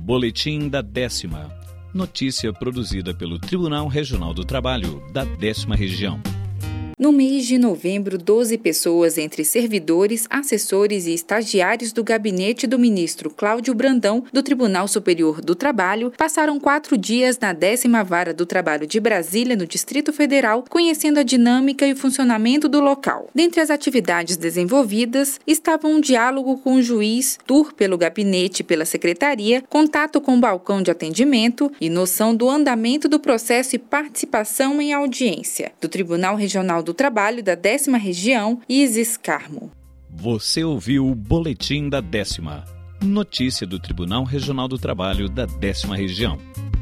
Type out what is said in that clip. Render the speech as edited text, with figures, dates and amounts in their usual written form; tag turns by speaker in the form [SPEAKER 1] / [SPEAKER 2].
[SPEAKER 1] Boletim da 10ª. Notícia produzida pelo Tribunal Regional do Trabalho da 10ª Região.
[SPEAKER 2] No mês de novembro, 12 pessoas, entre servidores, assessores e estagiários do gabinete do ministro Cláudio Brandão, do Tribunal Superior do Trabalho, passaram 4 dias na 10ª Vara do Trabalho de Brasília, no Distrito Federal, conhecendo a dinâmica e o funcionamento do local. Dentre as atividades desenvolvidas, estavam um diálogo com o juiz, tour pelo gabinete e pela secretaria, contato com o balcão de atendimento e noção do andamento do processo e participação em audiência. Do Tribunal Regional do Trabalho da 10ª Região, Isis Carmo.
[SPEAKER 1] Você ouviu o Boletim da 10ª. Notícia do Tribunal Regional do Trabalho da 10ª Região.